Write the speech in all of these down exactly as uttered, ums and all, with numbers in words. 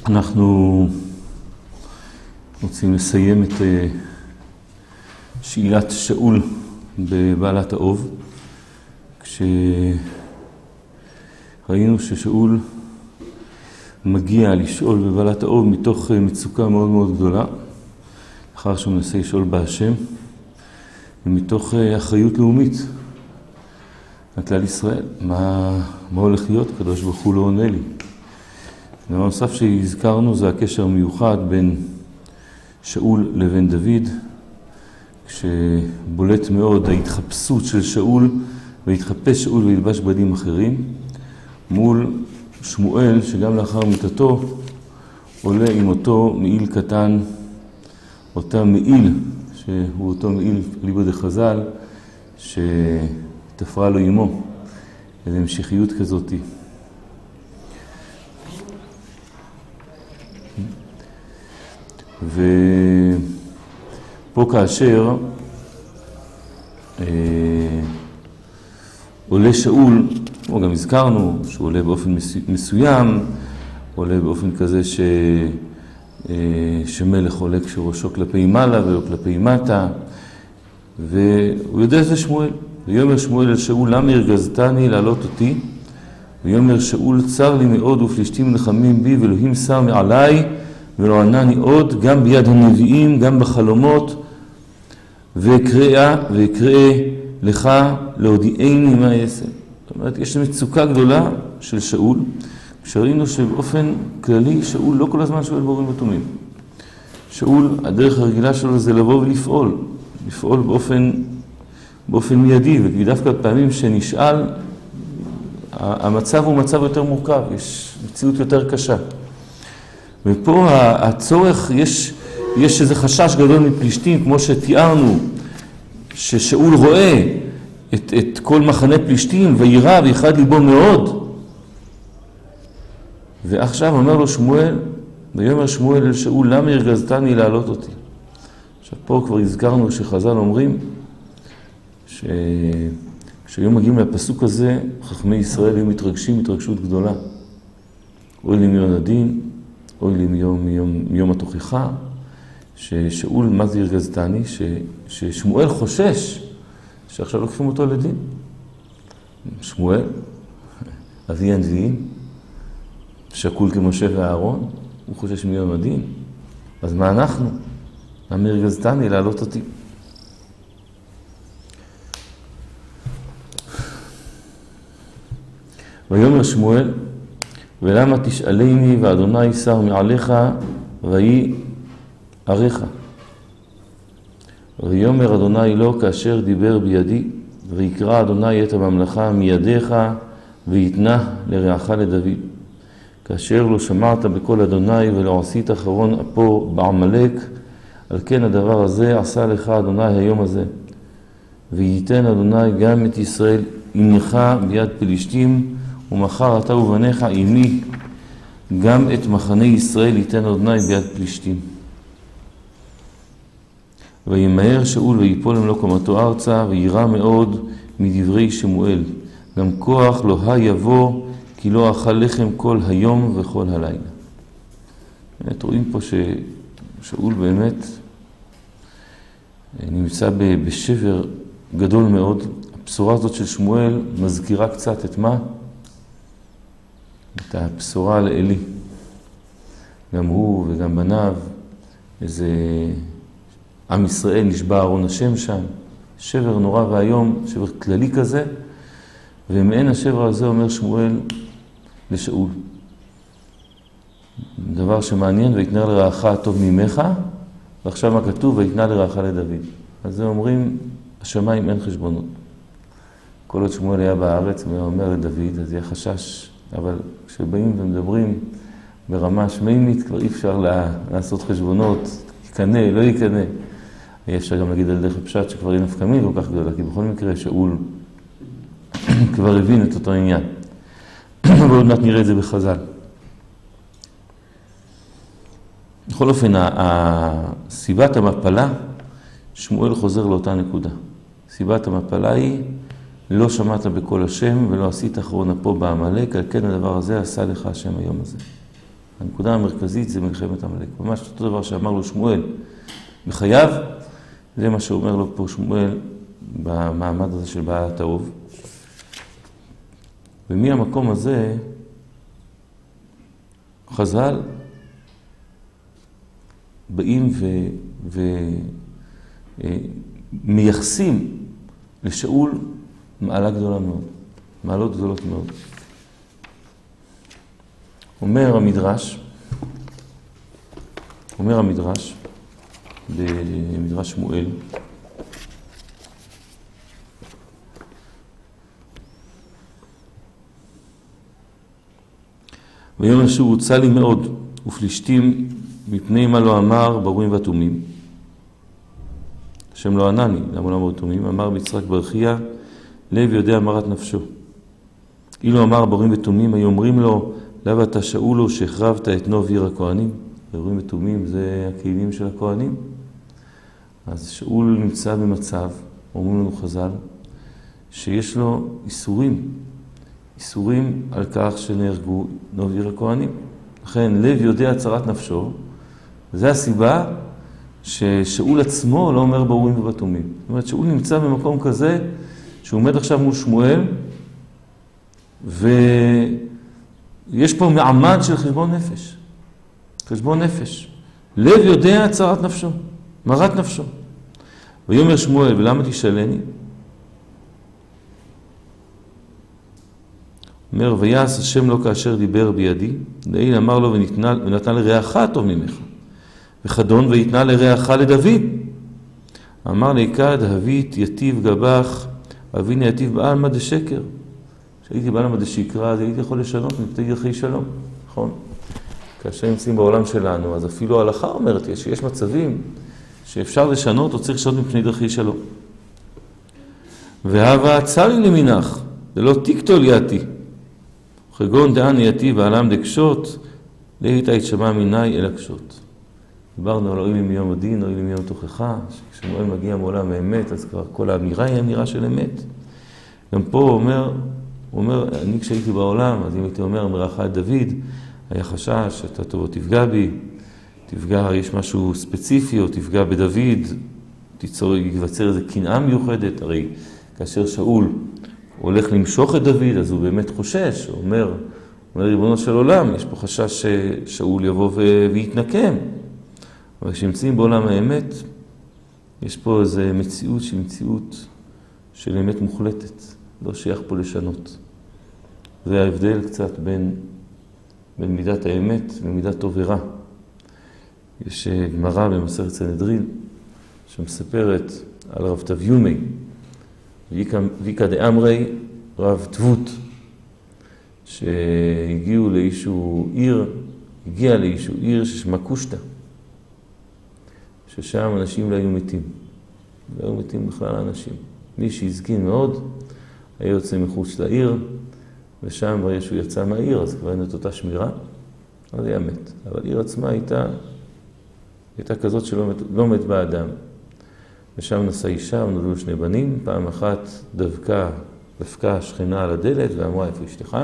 אנחנו רוצים לסיים את שאלת שאול בבעלת האוב, כשראינו ששאול מגיע לשאול בבעלת האוב מתוך מצוקה מאוד מאוד גדולה, אחר שהוא מנסה לשאול בהשם, ומתוך אחריות לאומית על כלל ישראל. מה, מה הולך להיות? הקדוש ברוך הוא לא עונה לי. דבר נוסף שהזכרנו זה הקשר המיוחד בין שאול לבין דוד, כשבולט מאוד ההתחפשות של שאול, והתחפש שאול וילבש בדים אחרים, מול שמואל שגם לאחר מיתתו עולה עם אותו מעיל קטן, אותה מעיל, שהוא אותו מעיל ליבא דחז"ל, שתפרה לו עמו, איזו המשכיות כזאת. ופה כאשר אה, עולה שאול, כמו גם הזכרנו שהוא עולה באופן מסוים, עולה באופן כזה ש, אה, שמלך עולה כשראשו כלפי מעלה ולא כלפי מטה, והוא יודע שזה שמואל. ויאמר שמואל אל שאול, למה הרגזתני לעלות אותי? ויאמר שאול, צר לי מאוד ופלישתים נלחמים בי ואלוהים שר מעליי ולא ענני עוד, גם ביד הנביאים, גם בחלומות, ויקרא, ויקרא לך להודיעני מה יעשה. זאת אומרת, יש מצוקה גדולה של שאול, כשראינו שבאופן כללי שאול לא כל הזמן שואל באורים ותומים. שאול, הדרך הרגילה שלו זה לבוא ולפעול, לפעול באופן, באופן מיידי, ודווקא פעמים שנשאל, המצב הוא מצב יותר מורכב, יש מציאות יותר קשה. ופה הצורך, יש, יש איזה חשש גדול מפלישתים, כמו שתיארנו, ששאול רואה את, את כל מחנה פלישתים, וירא ויחד ליבו מאוד. ועכשיו אומר לו שמואל, ויאמר שמואל אל שאול, למה הרגזתני לעלות אותי? עכשיו פה כבר הזכרנו שחז"ל אומרים, שכשהיום מגיעים לפסוק הזה, חכמי ישראל היו מתרגשים התרגשות גדולה. אוי לי מיום הדין, אוי לי מיום, מיום, מיום התוכחה, ששאול, מה זה הרגזתני? ש, ששמואל חושש שעכשיו לוקחים אותו לדין. שמואל, אבי הנביאים, שקול כמשה ואהרון, הוא חושש מיום הדין. אז מה אנחנו? למה הרגזתני לעלות אותי? ויאמר שמואל, ולמה תשאלני ואדוני שר מעליך ויהי עריך. ויאמר אדוני לו כאשר דיבר בידי, ויקרא אדוני את הממלכה מידיך ויתנה לרעך לדוד. כאשר לא שמעת בקול אדוני ולא עשית אחרון אפו בעמלק, על כן הדבר הזה עשה לך אדוני היום הזה. וייתן אדוני גם את ישראל עמך ביד פלישתים, ומחר אתה ובניך עמי, גם את מחנה ישראל ייתן אדוני ביד פלישתים. וימהר שאול ויפול למלוא קומתו ארצה, וירא מאוד מדברי שמואל. גם כוח לא יבוא, כי לא אכל לחם כל היום וכל הלילה. באמת רואים פה ששאול באמת נמצא בשבר גדול מאוד. הבשורה הזאת של שמואל מזכירה קצת את מה? את הבשורה לאלי. גם הוא וגם בניו, איזה עם ישראל נשבע ארון השם שם, שבר נורא והיום, שבר כללי כזה, ומעין השבר הזה אומר שמואל לשאול. דבר שמעניין, ויתנה לרעך הטוב ממך, ועכשיו מה כתוב? ויתנה לרעך לדוד. אז זה אומרים, השמיים אין חשבונות. כל עוד שמואל היה בארץ, הוא אומר לדוד, אז יהיה חשש, אבל כשבאים ומדברים ברמה שמימית, כבר אי אפשר לעשות חשבונות, יקנה, לא יקנה. אי אפשר גם להגיד על דרך הפשט שכבר אין נפקא מינה כל כך גדולה, כי בכל מקרה שאול כבר הבין את אותו עניין. ועוד מעט נראה את זה בחז"ל. בכל אופן, סיבת המפלה, שמואל חוזר לאותה נקודה. סיבת המפלה היא, לא שמעת בקול השם ולא עשית אחרון אפו בעמלק, על כן הדבר הזה עשה לך השם היום הזה. הנקודה המרכזית זה מלחמת עמלק. ממש אותו דבר שאמר לו שמואל בחייו, זה מה שאומר לו פה שמואל במעמד הזה של בעל התאוב. ומהמקום הזה חז"ל באים ומייחסים לשאול מעלה גדולה מאוד, מעלות גדולות מאוד. אומר המדרש, אומר המדרש, במדרש שמואל, ויאמר שהוא הוצא לי מאוד, ופלישתים מפני מה לא אמר ברורים ותומים. השם לא ענני, למה לא אמר ותומים? אמר ביצחק ברכיה, לב יודע מרת נפשו. אילו אמר ברורים ותומים, היו אומרים לו, למה אתה שאולו שהחרבת את נוב עיר הכהנים? ברורים ותומים זה הכהנים של הכהנים. אז שאול נמצא במצב, אומרים לנו חז"ל, שיש לו איסורים, איסורים על כך שנהרגו נוב עיר הכהנים. לכן לב יודע צרת נפשו, וזו הסיבה ששאול עצמו לא אומר ברורים ובתומים. זאת אומרת, שאול נמצא במקום כזה, שהוא עומד עכשיו מול שמואל, ויש פה מעמד של חשבון נפש. חשבון נפש. לב יודע צרת נפשו, מרת נפשו. ויאמר שמואל, ולמה תשאלני? אומר, ויעש השם לא כאשר דיבר בידי, לעיל אמר לו ונתנה, ונתנה לרעך טוב ממך, וחדון ויתנה לרעך לדוד. אמר ליקד, הבית יטיב גבך, אביני יטיב בעלמא דשקר. כשהייתי בעלמא דשקרא, אז הייתי יכול לשנות מפני דרכי שלום, נכון? כאשר נמצאים בעולם שלנו, אז אפילו ההלכה אומרת שיש מצבים שאפשר לשנות או צריך לשנות מפני דרכי שלום. והווה צר לי למינך, דלא תקטול יעתי. חגון דען יעתי ועלם דקשות, להיטה יתשמע מיני אל הקשות. דיברנו על אוהלים מיום הדין, אוהלים מיום תוכחה, כשמואל מגיע מעולם האמת, אז כבר כל האמירה היא אמירה של אמת. גם פה הוא אומר, הוא אומר, אני כשהייתי בעולם, אז אם הייתי אומר, מרעך את דוד, היה חשש שאתה טוב תפגע בי, תפגע, יש משהו ספציפי, או תפגע בדוד, תיצור, יבצר איזו קנאה מיוחדת, הרי כאשר שאול הולך למשוך את דוד, אז הוא באמת חושש, הוא אומר, אומר ריבונו של עולם, יש פה חשש ששאול יבוא ויתנקם. אבל כשנמצאים בעולם האמת, יש פה איזו מציאות שהיא מציאות של אמת מוחלטת, לא שייך פה לשנות. זה ההבדל קצת בין, בין מידת האמת ומידת טוב ורע. יש גמרא במסכת סנהדרין שמספרת על רב תביומי, ויקא דאמרי רב תבות, שהגיעו לאיזשהו עיר, הגיע לאיזשהו עיר ששמה קושטא, ששם אנשים לא היו מתים. לא היו מתים בכלל אנשים. מי שהזקין מאוד, היה יוצא מחוץ לעיר, ושם ברגע שהוא יצא מהעיר, אז כבר אין את אותה שמירה, אז היה מת. אבל העיר עצמה הייתה, הייתה כזאת שלא מת, לא מת באדם. ושם נסע אישה, ונולדו שני בנים, פעם אחת דבקה, דפקה שכנה על הדלת, ואמרה איפה אשתך,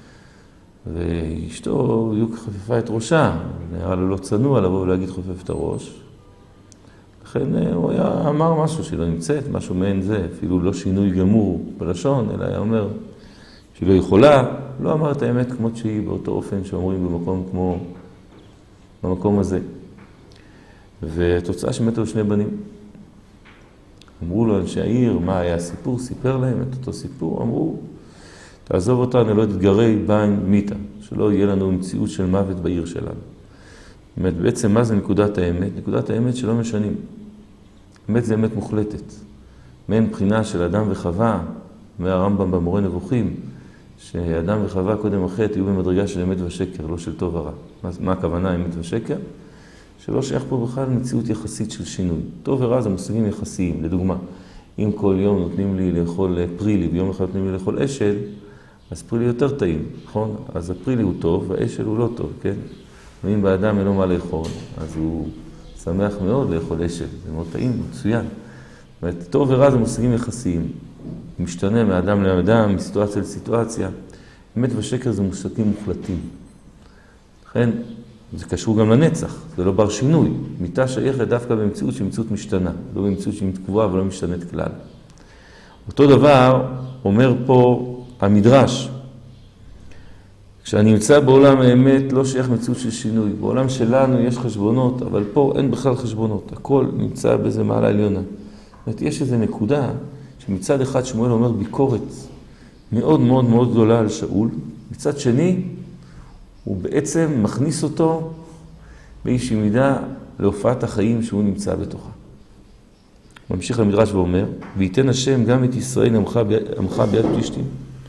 ואשתו בדיוק חפפה את ראשה, נראה לו לא צנוע לבוא ולהגיד חופף את הראש. לכן הוא היה אמר משהו שלא נמצאת, משהו מעין זה, אפילו לא שינוי גמור בלשון, אלא היה אומר שהיא לא יכולה, לא אמר את האמת כמו שהיא, באותו אופן שאומרים במקום כמו, במקום הזה. והתוצאה שמתו שני בנים. אמרו לו אנשי העיר, מה היה הסיפור? סיפר להם את אותו סיפור, אמרו, תעזוב אותנו, לא תתגרי בין מיתה, שלא יהיה לנו מציאות של מוות בעיר שלנו. באמת, בעצם מה זה נקודת האמת? נקודת האמת שלא משנים. אמת זה אמת מוחלטת. מעין בחינה של אדם וחווה, מהרמב"ם במורה נבוכים, שאדם וחווה קודם החטא יהיו במדרגה של אמת ושקר, לא של טוב ורע. מה, מה הכוונה אמת ושקר? שלא שייך פה בכלל מציאות יחסית של שינוי. טוב ורע זה מושגים יחסיים. לדוגמה, אם כל יום נותנים לי לאכול פרילי, ויום אחד נותנים לי לאכול אשל, אז פרילי יותר טעים, נכון? אז הפרילי הוא טוב, והאשל הוא לא טוב, כן? ואם באדם אין לו מה לאכול, אז הוא שמח מאוד לאכול אשל, זה מאוד טעים, מצוין. טוב ורע זה מושגים יחסיים. משתנה מאדם לאדם, מסיטואציה לסיטואציה. אמת ושקר זה מושגים מוחלטים. לכן, זה קשור גם לנצח, זה לא בר שינוי. מיתה שייכת דווקא במציאות שהיא מציאות משתנה, לא במציאות שהיא קבועה ולא משתנית כלל. אותו דבר אומר פה המדרש. כשאני נמצא בעולם האמת לא שייך מציאות של שינוי. בעולם שלנו יש חשבונות, אבל פה אין בכלל חשבונות. הכל נמצא באיזה מעלה עליונה. זאת אומרת, יש איזו נקודה שמצד אחד שמואל אומר ביקורת מאוד מאוד מאוד גדולה על שאול. מצד שני, הוא בעצם מכניס אותו באיזושהי מידה להופעת החיים שהוא נמצא בתוכה. ממשיך למדרש ואומר, ויתן השם גם את ישראל עמך ביד פלישתים.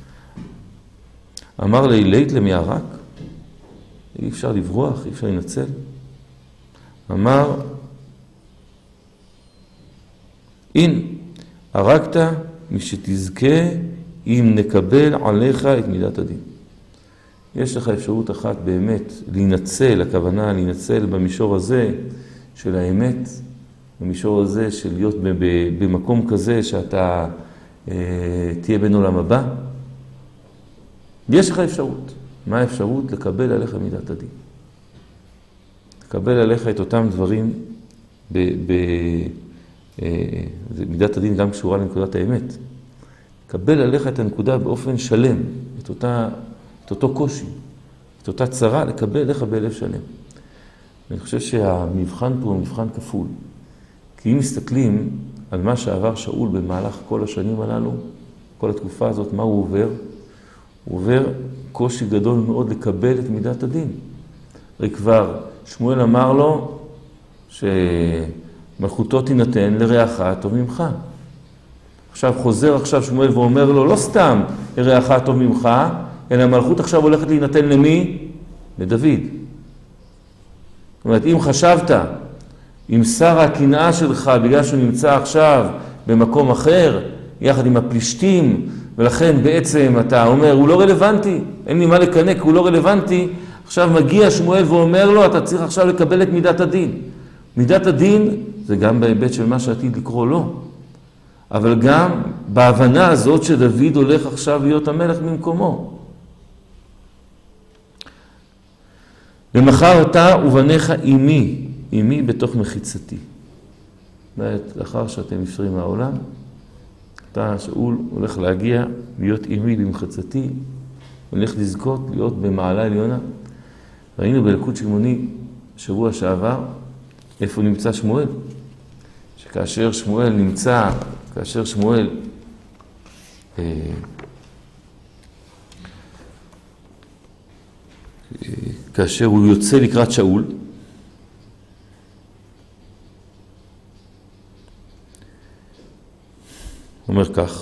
אמר לי, לית למערק, אי אפשר לברוח, אי אפשר לנצל. אמר, אין, הרגת משתזכה אם נקבל עליך את מידת הדין. יש לך אפשרות אחת באמת להינצל, הכוונה להינצל במישור הזה של האמת, במישור הזה של להיות במקום כזה שאתה אה, תהיה בין עולם הבא. יש לך אפשרות. מה האפשרות? לקבל עליך מידת הדין. לקבל עליך את אותם דברים, ב, ב, אה, מידת הדין גם קשורה לנקודת האמת. לקבל עליך את הנקודה באופן שלם, את, אותה, את אותו קושי, את אותה צרה, לקבל עליך בלב שלם. אני חושב שהמבחן פה הוא מבחן כפול. כי אם מסתכלים על מה שעבר שאול במהלך כל השנים הללו, כל התקופה הזאת, מה הוא עובר? הוא עובר קושי גדול מאוד לקבל את מידת הדין. הרי כבר שמואל אמר לו שמלכותו תינתן לרעך טוב ממך. עכשיו חוזר עכשיו שמואל ואומר לו, לא סתם לרעך טוב ממך, אלא המלכות עכשיו הולכת להינתן למי? לדוד. זאת אומרת, אם חשבת, אם שר הקנאה שלך, בגלל שהוא נמצא עכשיו במקום אחר, יחד עם הפלישתים, ולכן בעצם אתה אומר, הוא לא רלוונטי, אין לי מה לקנק, הוא לא רלוונטי, עכשיו מגיע שמואל ואומר לו, אתה צריך עכשיו לקבל את מידת הדין. מידת הדין זה גם בהיבט של מה שעתיד לקרוא לו, אבל גם בהבנה הזאת שדוד הולך עכשיו להיות המלך במקומו. ומחר אתה ובניך אימי, אימי בתוך מחיצתי. לאחר שאתם נפטרים מהעולם, אתה, שאול, הולך להגיע, להיות אימי במחצתי, הולך לזכות, להיות במעלה עליונה. ראינו בליקוד שמעוני, שבוע שעבר, איפה נמצא שמואל? שכאשר שמואל נמצא, כאשר שמואל, אה, אה, כאשר הוא יוצא לקראת שאול, אומר כך,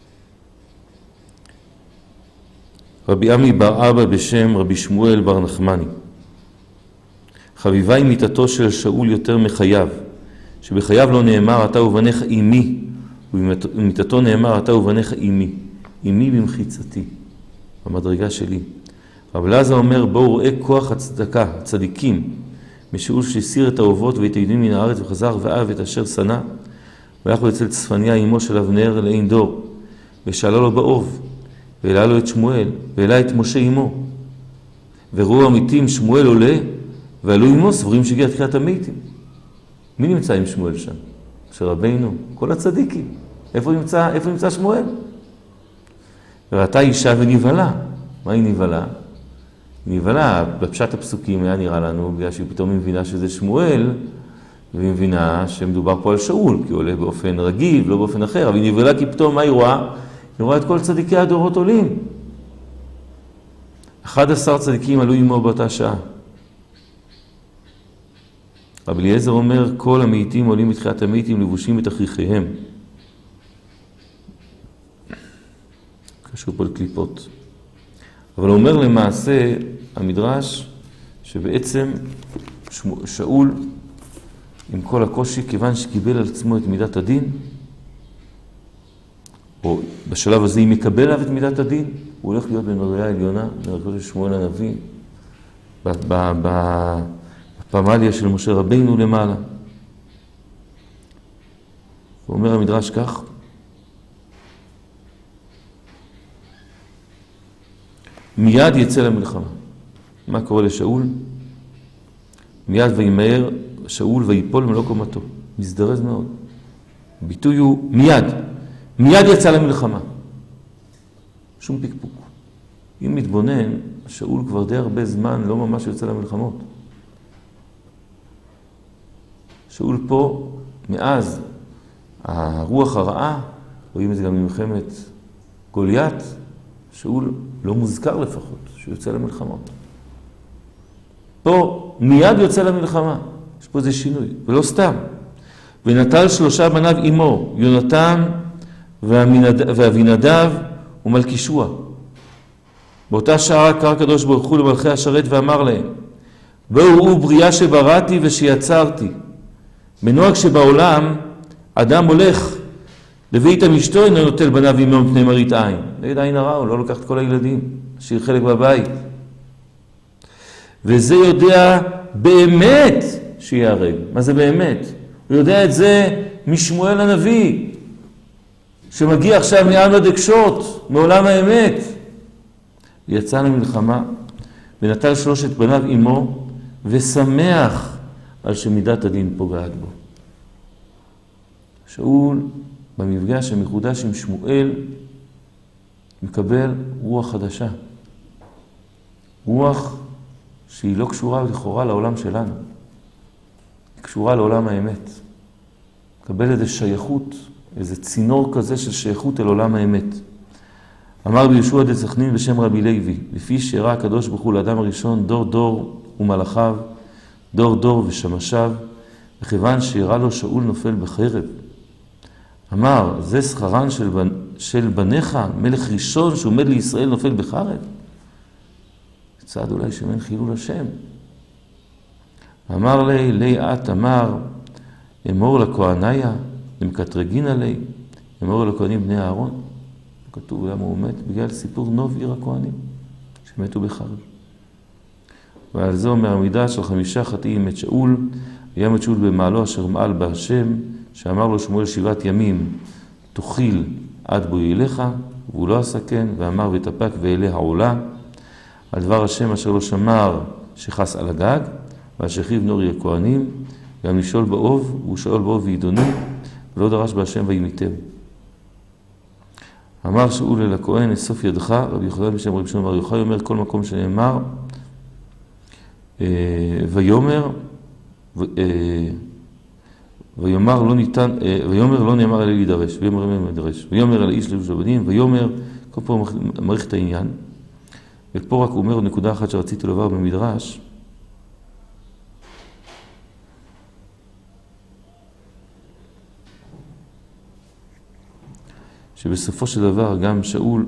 רבי עמי בר אבא בשם רבי שמואל בר נחמני, חביבה היא מיתתו של שאול יותר מחייו, שבחייו לא נאמר אתה ובניך אימי, ובמיתתו נאמר אתה ובניך אימי, אימי במחיצתי, במדרגה שלי. רב אלעזר אומר, בואו ראה כוח הצדקה, הצדיקים, משאול שהסיר את האובות ואת היהודים מן הארץ וחזר ואהב את אשר שנא, והלך לו אצל צפניה אמו של אבנר לעין דור, ושאלה לו באוב, והעלה לו את שמואל, והעלה את משה אמו. וראו המתים שמואל עולה, ועלו אמו סבורים שהגיע תחיית המתים. מי נמצא עם שמואל שם? שרבינו, כל הצדיקים. איפה נמצא, איפה נמצא שמואל? וראתה אישה ונבהלה. מה היא נבהלה? היא נבהלה, בפשט הפסוקים היה נראה לנו, בגלל שהיא פתאום מבינה שזה שמואל, והיא מבינה שמדובר פה על שאול, כי הוא עולה באופן רגיל, לא באופן אחר, אבל היא נבהלה כי פתאום מה היא רואה? היא רואה את כל צדיקי הדורות עולים. אחד עשר צדיקים עלו עמו באותה שעה. רבי אליעזר אומר, כל המתים עולים בתחיית המתים לבושים בתכריכיהם. קשור פה לקליפות. אבל הוא אומר למעשה, המדרש, שבעצם שאול, עם כל הקושי, כיוון שקיבל על עצמו את מידת הדין, או בשלב הזה, אם יקבל עליו את מידת הדין, הוא הולך להיות במדרגה העליונה, במדרגה של שמואל הנביא, בפמליה של משה רבינו למעלה. הוא אומר המדרש כך, מיד יצא למלחמה. מה קורה לשאול? מיד וימהר שאול ויפול מלוא קומתו. מזדרז מאוד. הביטוי הוא מיד. מיד יצא למלחמה. שום פיקפוק. אם מתבונן, שאול כבר די הרבה זמן לא ממש יוצא למלחמות. שאול פה, מאז הרוח הרעה, רואים את זה גם במלחמת גוליית, שאול לא מוזכר לפחות, שהוא יוצא למלחמות. פה מיד יוצא למלחמה, יש פה איזה שינוי, ולא סתם. ונטל שלושה בניו עמו, יונתן ואבינדב ומלכישוע. באותה שעה קרא הקדוש ברוך הוא למלכי השרת ואמר להם, בואו ראו בריאה שבראתי ושיצרתי. בנוהג שבעולם אדם הולך לבית אשתו אינו נוטל בניו עמו מפני מראית עין. נגד עין הרע, הוא לא לוקח את כל הילדים, השאיר חלק בבית. וזה יודע באמת שיהרג. מה זה באמת? הוא יודע את זה משמואל הנביא, שמגיע עכשיו מעם הדקשות, מעולם האמת. יצא למלחמה, ונטל שלושת בניו עמו, ושמח על שמידת הדין פוגעת בו. שאול, במפגש המחודש עם שמואל, מקבל רוח חדשה. רוח שהיא לא קשורה לכאורה לעולם שלנו. היא קשורה לעולם האמת. מקבל איזו שייכות, איזה צינור כזה של שייכות אל עולם האמת. אמר בישוע דה סכנין בשם רבי לוי, לפי שהראה הקדוש ברוך הוא לאדם הראשון, דור דור ומלאכיו, דור דור ושמשיו, וכיוון שהראה לו שאול נופל בחרב. אמר, זה שכרן של, בנ... של בניך, מלך ראשון שעומד לישראל נופל בחרב? צעד אולי שמן חילול השם. אמר לי, לי את אמר, אמור לכהניה, למקטרגין עלי, אמור לכהנים בני אהרון. כתוב למה הוא מת, בגלל סיפור נוב עיר הכהנים, שמתו בחרב. ועל זה אומר המידה של חמישה חטאים את שאול, וים את שאול במעלו אשר מעל בהשם, שאמר לו שמואל שבעת ימים, תאכיל עד בו ילך, והוא לא עשה כן, ואמר ותפק ואלה העולה, על דבר השם אשר לא שמר שחס על הגג, והשכיב נורי הכהנים, גם לשאול באוב, והוא שאול באוב וידוני, ולא דרש בהשם וימיתם. אמר שאול אל הכהן, אסוף ידך, רבי יוחנן בשם רבי שמעון בר יוחאי, אומר כל מקום שנאמר, ויאמר, ויאמר לא ניתן, ויאמר לא נאמר אלי להידרש, ויאמר אלי להידרש, ויאמר אל האיש לבוש הבנים, ויאמר, כל פה מעריך את העניין, ופה רק הוא אומר נקודה אחת שרציתי לומר במדרש, שבסופו של דבר גם שאול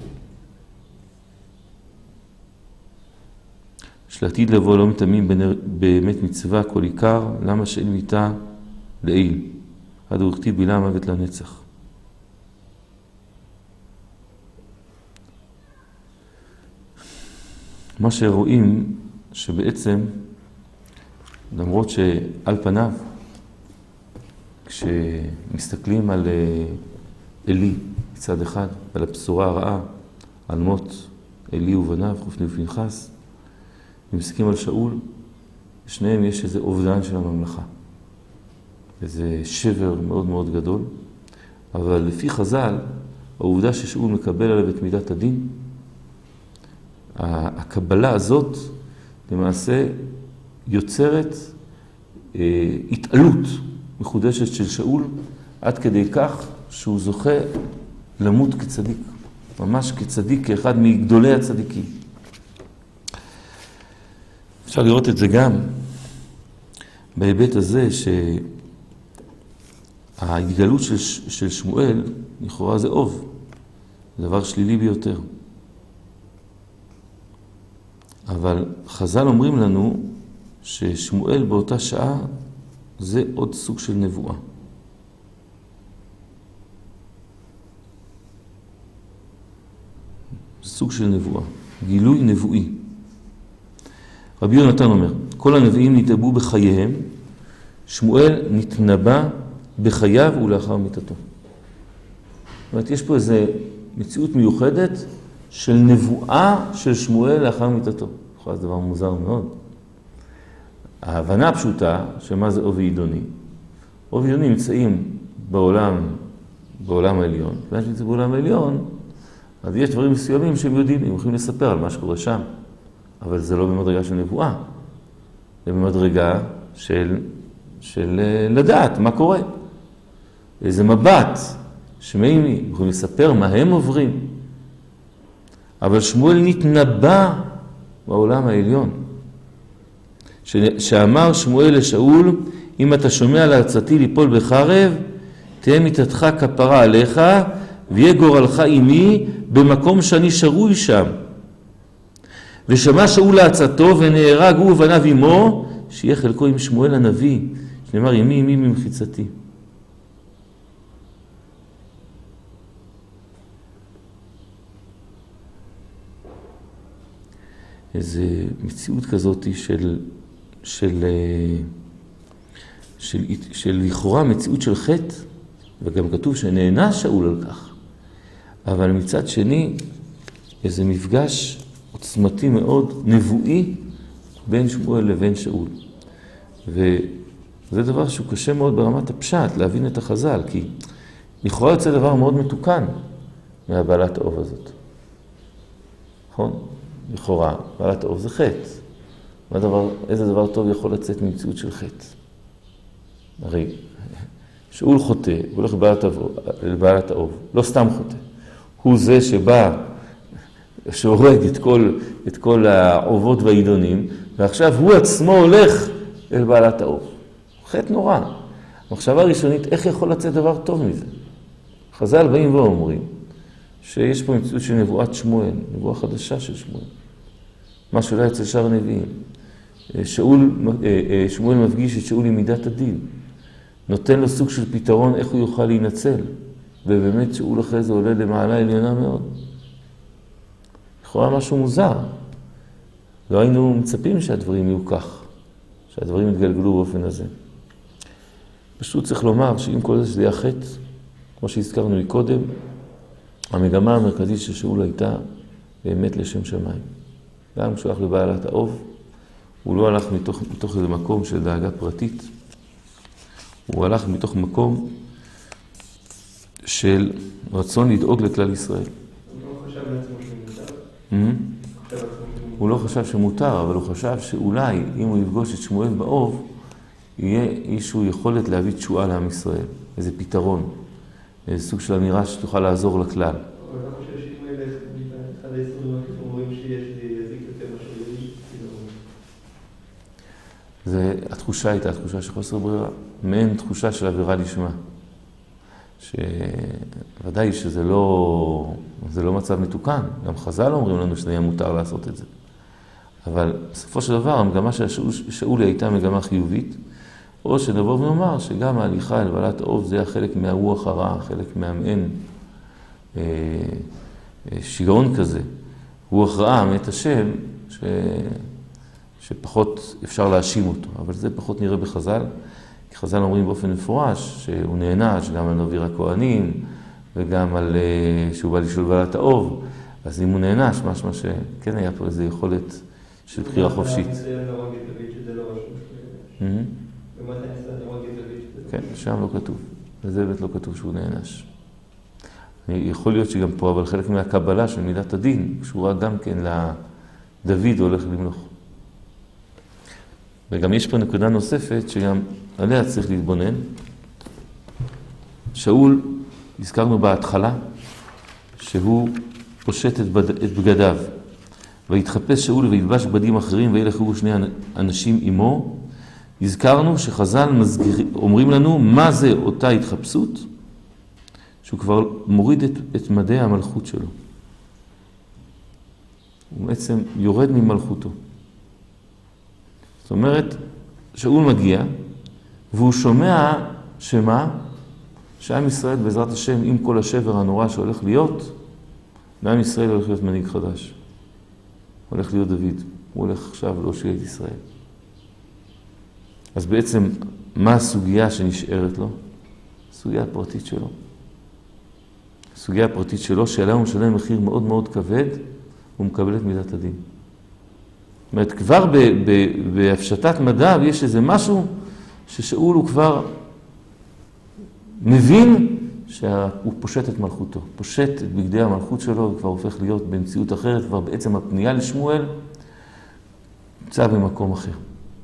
שלעתיד לבוא לא מתאמים באמת מצווה כל עיקר, למה שאין מיתה לעיל, עד הוא הכתיב בילה מוות לנצח. מה שרואים שבעצם, למרות שעל פניו, כשמסתכלים על אלי מצד אחד, ועל הבשורה הרעה, על מות אלי ובניו, חופני ופנחס, ומסתכלים על שאול, בשניהם יש איזה אובדן של הממלכה. איזה שבר מאוד מאוד גדול, אבל לפי חז"ל, העובדה ששאול מקבל עליו את מידת הדין, הקבלה הזאת למעשה יוצרת אה, התעלות מחודשת של שאול, עד כדי כך שהוא זוכה למות כצדיק, ממש כצדיק, כאחד מגדולי הצדיקים. אפשר לראות את זה גם בהיבט הזה שההתגלות של, של שמואל, לכאורה זה אוב, דבר שלילי ביותר. אבל חז"ל אומרים לנו ששמואל באותה שעה זה עוד סוג של נבואה. סוג של נבואה, גילוי נבואי. רבי יונתן אומר, כל הנביאים נתאבו בחייהם, שמואל נתנבא בחייו ולאחר מיתתו. זאת אומרת, יש פה איזו מציאות מיוחדת של נבואה של שמואל לאחר מיתתו. זה דבר מוזר מאוד. ההבנה הפשוטה, שמה זה אוב ועידוני. אוב ועידוני נמצאים בעולם, בעולם העליון. ואם נמצאים בעולם העליון, אז יש דברים מסוימים שהם יודעים, הם יכולים לספר על מה שקורה שם. אבל זה לא במדרגה של נבואה. זה במדרגה של, של לדעת מה קורה. איזה מבט שמיימי, יכולים לספר מה הם עוברים. אבל שמואל נתנבא בעולם העליון. ש... שאמר שמואל לשאול, אם אתה שומע לעצתי ליפול בחרב, תהיה מיתתך כפרה עליך, ויהיה גורלך עימי במקום שאני שרוי שם. ושמע שאול לעצתו ונהרג הוא ובניו עמו, שיהיה חלקו עם שמואל הנביא, שנאמר עימי עימי ממחיצתי. איזו מציאות כזאת של, של, של, של, של לכאורה מציאות של חטא, וגם כתוב שנהנה שאול על כך. אבל מצד שני, איזה מפגש עוצמתי מאוד, נבואי, בין שמואל לבין שאול. וזה דבר שהוא קשה מאוד ברמת הפשט, להבין את החז"ל, כי לכאורה יוצא דבר מאוד מתוקן מהבעלת האוב הזאת. נכון? לכאורה, בעלת האוב זה חטא. מה דבר, איזה דבר טוב יכול לצאת ממציאות של חטא? הרי, שאול חוטא, הוא הולך לבעלת האוב, לא סתם חוטא. הוא זה שבא, שהורג את כל, את כל האובות והעידונים, ועכשיו הוא עצמו הולך אל בעלת האוב. חטא נורא. המחשבה הראשונית, איך יכול לצאת דבר טוב מזה? חז"ל באים ואומרים, שיש פה מציאות של נבואת שמואל, נבואה חדשה של שמואל. מה שאולי אצל שאר הנביאים. שאול, שמואל מפגיש את שאול עם מידת הדין. נותן לו סוג של פתרון איך הוא יוכל להינצל. ובאמת שאול אחרי זה עולה למעלה עליונה מאוד. לכאורה משהו מוזר. לא היינו מצפים שהדברים יהיו כך. שהדברים יתגלגלו באופן הזה. פשוט צריך לומר שאם כל זה שזה יהיה חטא, כמו שהזכרנו מקודם, המגמה המרכזית של שאול הייתה באמת לשם שמיים. גם כשהוא הלך לבעלת האוב, הוא לא הלך מתוך, מתוך איזה מקום של דאגה פרטית, הוא הלך מתוך מקום של רצון לדאוג לכלל ישראל. הוא לא חשב לעצמו שמותר? הוא לא חשב שמותר, אבל הוא חשב שאולי אם הוא יפגוש את שמואל באוב, יהיה איזשהו יכולת להביא תשועה לעם ישראל, איזה פתרון, איזה סוג של אמירה שתוכל לעזור לכלל. אבל אני חושב שמואל אחד היסודים אומרים שיש יזיק יותר משהו יזיק. זה, התחושה הייתה, התחושה של חוסר ברירה, מעין תחושה של עבירה לשמה. שוודאי שזה לא, זה לא מצב מתוקן, גם חז"ל אומרים לנו שזה היה מותר לעשות את זה. אבל בסופו של דבר, המגמה של שאול הייתה מגמה חיובית, או שנבוא ונאמר שגם ההליכה אל בעלת האוב זה היה חלק מהרוח הרע, חלק מהמעין אה, שיגעון כזה. רוח רעה מאת השם, ש... שפחות אפשר להאשים אותו, אבל זה פחות נראה בחז"ל, כי חז"ל אומרים באופן מפורש שהוא נענש גם על נביר הכהנים, וגם על שהוא בא לשאול בעלת האוב, אז אם הוא נענש, משמע שכן היה פה איזו יכולת של בחירה חופשית. כן, שם לא כתוב, וזה באמת לא כתוב שהוא נענש. יכול להיות שגם פה, אבל חלק מהקבלה של מידת הדין, קשורה גם כן לדוד הולך למלוך. וגם יש פה נקודה נוספת שגם עליה צריך להתבונן. שאול, הזכרנו בהתחלה, שהוא פושט את, בד... את בגדיו, והתחפש שאול והתלבש בגדים אחרים וילכו שני אנשים עמו. הזכרנו שחז"ל מסגיר... אומרים לנו מה זה אותה התחפשות, שהוא כבר מוריד את, את מדי המלכות שלו. הוא בעצם יורד ממלכותו. זאת אומרת, שאול מגיע, והוא שומע שמה? שעם ישראל בעזרת השם, עם כל השבר הנורא שהולך להיות, ועם ישראל הולך להיות מנהיג חדש. הולך להיות דוד. הוא הולך עכשיו להושיע את ישראל. אז בעצם, מה הסוגיה שנשארת לו? הסוגיה הפרטית שלו. הסוגיה הפרטית שלו, שעליה הוא משלם מחיר מאוד מאוד כבד, הוא מקבל את מידת הדין. אומרת, כבר ב, ב, בהפשטת מדיו יש איזה משהו ששאול הוא כבר מבין שהוא פושט את מלכותו, פושט את בגדי המלכות שלו, וכבר הופך להיות במציאות אחרת, כבר בעצם הפנייה לשמואל נמצא במקום אחר.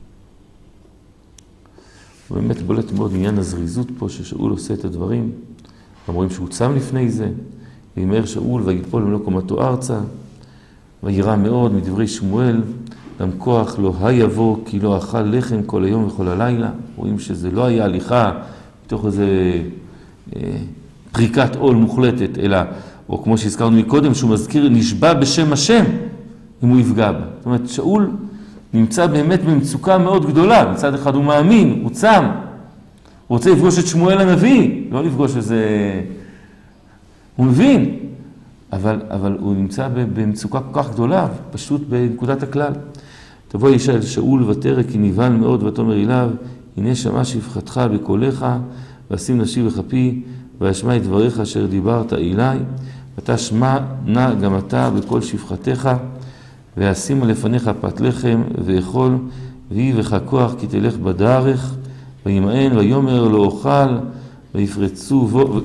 ובאמת בולט מאוד עניין הזריזות פה ששאול עושה את הדברים. אומרים שהוא צם לפני זה, וימהר שאול ויפול במלוא קומתו ארצה, וירא מאוד מדברי שמואל, גם כוח לא היבוא כי לא אכל לחם כל היום וכל הלילה. רואים שזה לא היה הליכה מתוך איזה אה, פריקת עול מוחלטת, אלא, או כמו שהזכרנו מקודם, שהוא מזכיר, נשבע בשם השם אם הוא יפגע בה. זאת אומרת, שאול נמצא באמת במצוקה מאוד גדולה. מצד אחד הוא מאמין, הוא צם, הוא רוצה לפגוש את שמואל הנביא, לא לפגוש איזה... הוא מבין, אבל, אבל הוא נמצא במצוקה כל כך גדולה, פשוט בנקודת הכלל. תבוא אישה אל שאול ותרא כי נבהל מאוד ותאמר אליו, הנה שמע שפחתך בקולך, ואשים נפשי בכפי, וישמע את דבריך אשר דיברת אליי, ואתה שמע נא גם אתה בקול שפחתך, ואשים לפניך פת לחם ואכול, ויהי בך כוח כי תלך בדרך, וימאן ויאמר לא אוכל, ויפרצו בו,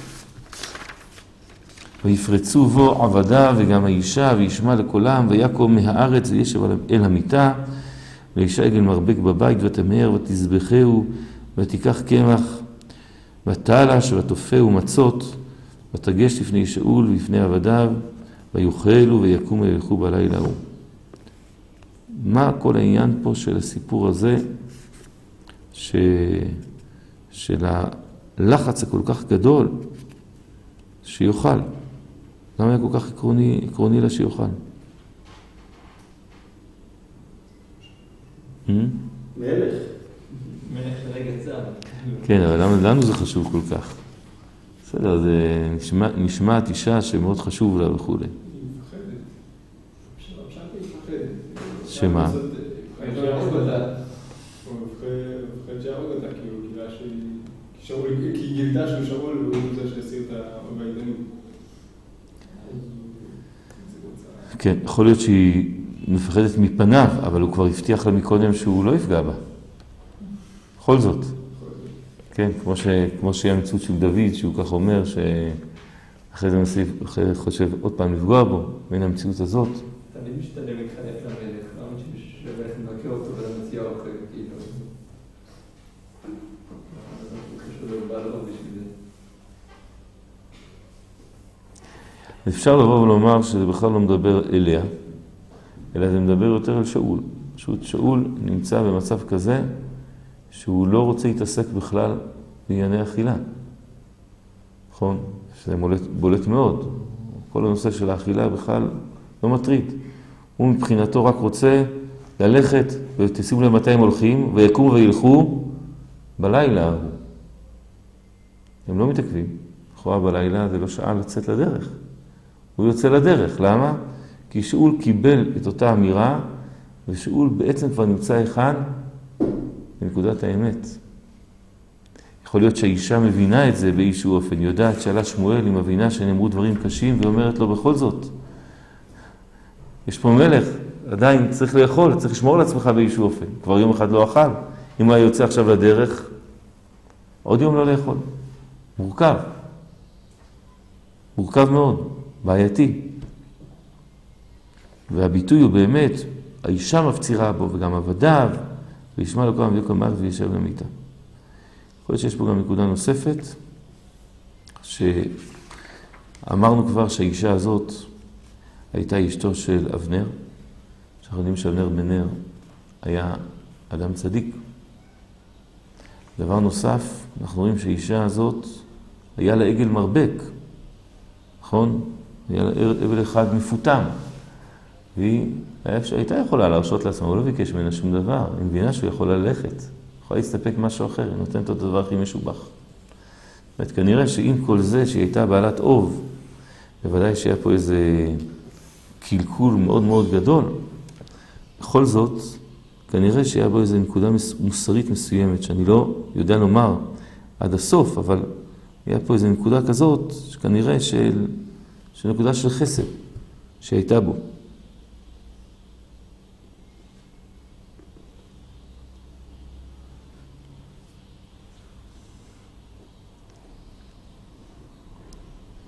ויפרצו בו עבדיו וגם האישה, וישמע לקולם, ויקום מהארץ וישב אל המיטה, ואישה עגל מרבק בבית, ותמהר ותזבחהו, ותיקח קמח, ותלש ותופהו מצות, ותגש לפני שאול ולפני עבדיו, ויאכלו ויקומו וילכו בלילה ההוא. מה כל העניין פה של הסיפור הזה, ש... של הלחץ הכל כך גדול, שיוכל? למה היה כל כך עקרוני, עקרוני לה שיוכל? מלך. מלך לרגע צער. כן, אבל למה לנו זה חשוב כל כך? בסדר, זה נשמע, נשמעת אישה שמאוד חשוב לה וכו'. היא מפחדת. פשט היא מפחדת. שמה? היא מפחדת אותה. הוא מפחד שיהרוג אותה, כי היא גילתה שהוא שאול והוא זה שהסיר את הבעידנות. כן, יכול להיות שהיא מפחדת מפניו, אבל הוא כבר הבטיח לה מקודם שהוא לא יפגע בה. בכל זאת. כן, כמו, ש, כמו שהיא המציאות של דוד, שהוא כך אומר, שאחרי זה מסיף, אחרי חושב עוד פעם לפגוע בו, בין המציאות הזאת. תמיד משתדל להתחנף למלך, למה ששווה לך מבקר אותו ולמציע אוכל, כאילו. זה קשור לבעל רוב בשביל זה. אפשר לבוא ולומר שזה בכלל לא מדבר אליה, אלא זה מדבר יותר על שאול. פשוט שאול נמצא במצב כזה, שהוא לא רוצה להתעסק בכלל בענייני אכילה. נכון? שזה בולט, בולט מאוד. כל הנושא של האכילה בכלל לא מטריד. הוא מבחינתו רק רוצה ללכת, ותשימו להם מתי הם הולכים, ויקומו וילכו בלילה. הם לא מתעכבים. לכאורה בלילה זה לא שעה לצאת לדרך. הוא יוצא לדרך. למה? כי שאול קיבל את אותה אמירה, ושאול בעצם כבר נמצא היכן בנקודת האמת. יכול להיות שהאישה מבינה את זה באיזשהו אופן, יודעת שעלה שמואל, היא מבינה שנאמרו דברים קשים, ואומרת לו בכל זאת, יש פה מלך, עדיין צריך לאכול, צריך לשמור על עצמך באיזשהו אופן. כבר יום אחד לא אכל. אם הוא היה יוצא עכשיו לדרך, עוד יום לא לאכול. מורכב. מורכב מאוד, בעייתי. והביטוי הוא באמת, האישה מפצירה בו וגם עבדיו, וישמע לו כמה ויקום מעט וישב למיטה. יכול להיות שיש פה גם נקודה נוספת, שאמרנו כבר שהאישה הזאת הייתה אשתו של אבנר, שאנחנו יודעים שאבנר בן נר היה אדם צדיק. דבר נוסף, אנחנו רואים שהאישה הזאת היה לה עגל מרבק, נכון? היה לה עגל אחד מפותם, והיא הייתה יכולה להרשות לעצמה, הוא לא ביקש ממנה שום דבר, היא מבינה שהוא יכול ללכת, יכולה להסתפק משהו אחר, היא נותנת אותו דבר הכי משובח. זאת אומרת, כנראה שעם כל זה שהיא הייתה בעלת אוב, בוודאי שהיה פה איזה קלקול מאוד מאוד גדול, בכל זאת, כנראה שהיה בו איזו נקודה מוסרית מסוימת, שאני לא יודע לומר עד הסוף, אבל היה פה איזו נקודה כזאת, שכנראה של, של נקודה של חסד, שהייתה בו.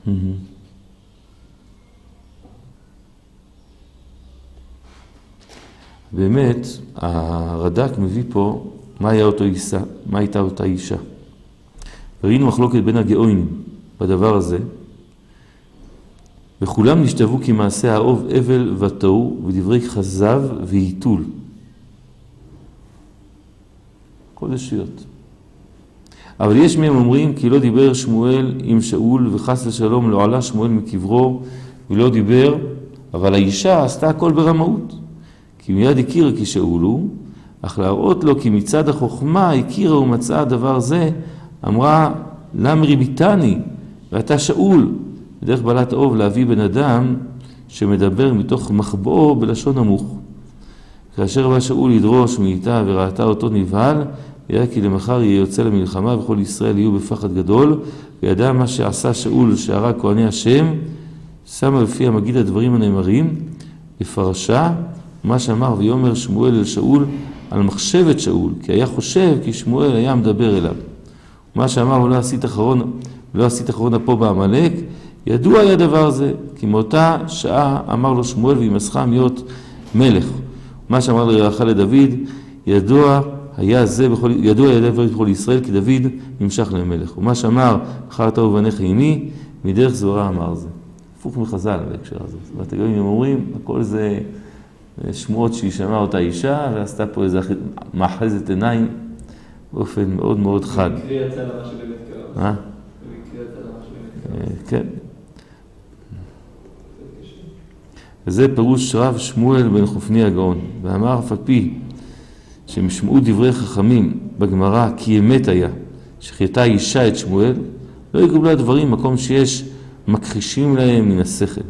באמת, הרד"ק מביא פה מה היה אותו אישה, מה הייתה אותה אישה. ראינו מחלוקת בין הגאונים בדבר הזה, וכולם נשתוו כמעשה האוב אבל ותוהו ודברי חזב והיתול. כל זה שטויות. אבל יש מהם אומרים כי לא דיבר שמואל עם שאול וחס ושלום לא עלה שמואל מקברו ולא דיבר, אבל האישה עשתה הכל ברמאות. כי מיד הכירה כי שאול הוא, אך להראות לו כי מצד החוכמה הכירה ומצאה דבר זה, אמרה למה ריביתני ואתה שאול. בדרך בעלת אוב להביא בן אדם שמדבר מתוך מחבואו בלשון נמוך. כאשר בא שאול לדרוש מאיתה וראתה אותו נבהל, היה כי למחר יהיה יוצא למלחמה וכל ישראל יהיו בפחד גדול, וידע מה שעשה שאול שהרג כהני השם, שמה לפי המגיד הדברים הנאמרים בפרשה, מה שאמר ויאמר שמואל אל שאול על מחשבת שאול, כי היה חושב כי שמואל היה מדבר אליו. מה שאמר ולא עשית אחרון, ולא עשית אחרון פה בעמלק, ידוע היה דבר זה, כי מאותה שעה אמר לו שמואל וימסך להיות מלך. מה שאמר לרעך לדוד, ידוע היה זה בכל, ידוע היה דבר בכל ישראל, כי דוד נמשך למלך. ומה שאמר, בחרת ובניך עימי, מדרך זוהרה אמר זה. הפוך מחז"ל בהקשר הזה. זאת אומרת, הגויים הם אומרים, הכל זה שמועות שהיא שמעה אותה אישה, ועשתה פה איזה מאחזת עיניים, באופן מאוד מאוד חד. במקרה יצא למה שבאמת קרה. אה? במקרה יצא למה שבאמת קרה. כן. וזה פירוש רב שמואל בן חופני הגאון. ואמר אף על פי שמשמעו דברי חכמים בגמרא כי אמת היה, שחייתה אישה את שמואל, לא יקבלו הדברים מקום שיש מכחישים להם מן השכל.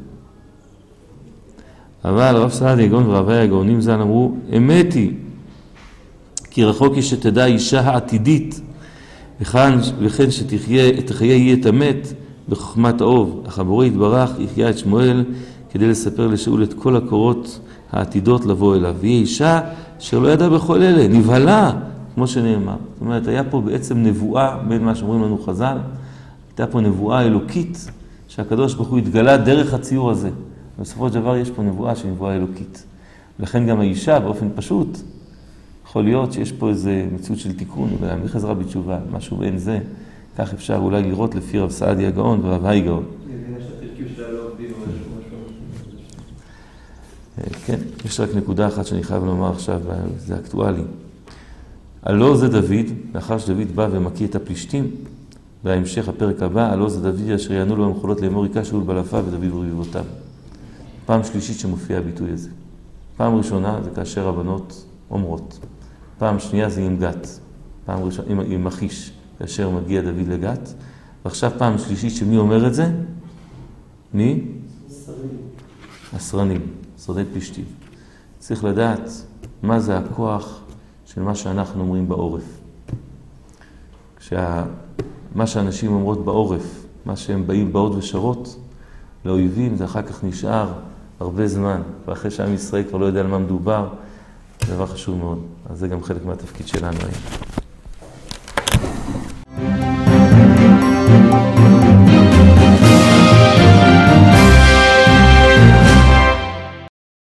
אבל רב סעדיה גאון ורבי הגאונים ז"ל אמרו, אמת היא, כי רחוק היא שתדע אישה העתידית, וכן שתחיה היא את המת בחוכמת האוב, אך הבורא יתברך יחיה את שמואל כדי לספר לשאול את כל הקורות העתידות לבוא אליו. והיא אישה שלא ידעה בכל אלה, נבהלה, כמו שנאמר. זאת אומרת, היה פה בעצם נבואה בין מה שאומרים לנו חז"ל, הייתה פה נבואה אלוקית, שהקדוש ברוך הוא התגלה דרך הציור הזה. בסופו של דבר יש פה נבואה שהיא נבואה אלוקית. לכן גם האישה באופן פשוט, יכול להיות שיש פה איזה מציאות של תיקון, ולהמליך חזרה בתשובה, משהו בין זה, כך אפשר אולי לראות לפי רב סעדיה גאון ורב האי גאון. כן, יש רק נקודה אחת שאני חייב לומר עכשיו, זה אקטואלי. הלא זה דוד, לאחר שדוד בא ומקיא את הפלישתים, בהמשך הפרק הבא, הלא זה דוד אשר יענו לו המחולות לאמור היכה שאול בלפיו ודוד ברבבותיו. פעם שלישית שמופיע הביטוי הזה. פעם ראשונה זה כאשר הבנות אומרות. פעם שנייה זה עם גת. פעם ראשונה עם, עם מחיש, כאשר מגיע דוד לגת. ועכשיו פעם שלישית שמי אומר את זה? מי? סרנים. הסרנים, שרדי פלישתים. צריך לדעת מה זה הכוח של מה שאנחנו אומרים בעורף. כשה... מה שאנשים אומרות בעורף, מה שהם באים בעוד ושרות, לאויבים, זה אחר כך נשאר הרבה זמן, ואחרי שעם ישראל כבר לא יודע על מה מדובר, זה דבר חשוב מאוד. אז זה גם חלק מהתפקיד שלנו היום.